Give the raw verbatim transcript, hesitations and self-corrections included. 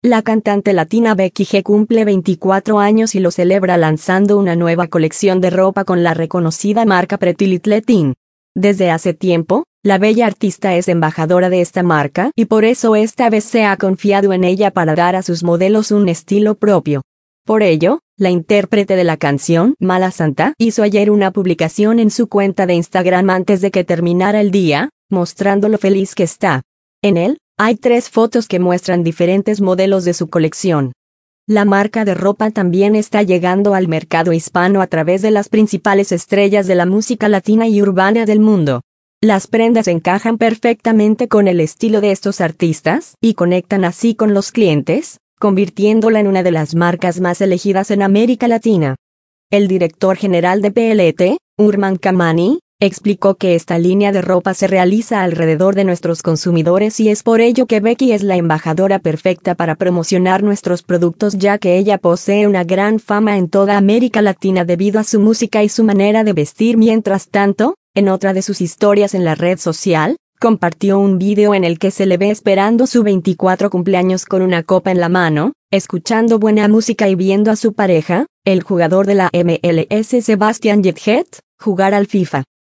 La cantante latina Becky G cumple veinticuatro años y lo celebra lanzando una nueva colección de ropa con la reconocida marca Pretty Little Thing. Desde hace tiempo, la bella artista es embajadora de esta marca y por eso esta vez se ha confiado en ella para dar a sus modelos un estilo propio. Por ello, la intérprete de la canción, Mala Santa, hizo ayer una publicación en su cuenta de Instagram antes de que terminara el día, mostrando lo feliz que está. En él, hay tres fotos que muestran diferentes modelos de su colección. La marca de ropa también está llegando al mercado hispano a través de las principales estrellas de la música latina y urbana del mundo. Las prendas encajan perfectamente con el estilo de estos artistas y conectan así con los clientes, convirtiéndola en una de las marcas más elegidas en América Latina. El director general de P L T, Urman Kamani, explicó que esta línea de ropa se realiza alrededor de nuestros consumidores y es por ello que Becky es la embajadora perfecta para promocionar nuestros productos, ya que ella posee una gran fama en toda América Latina debido a su música y su manera de vestir. Mientras tanto, en otra de sus historias en la red social, compartió un video en el que se le ve esperando su veinticuatro cumpleaños con una copa en la mano, escuchando buena música y viendo a su pareja, el jugador de la M L S Sebastian Jethet, jugar al FIFA.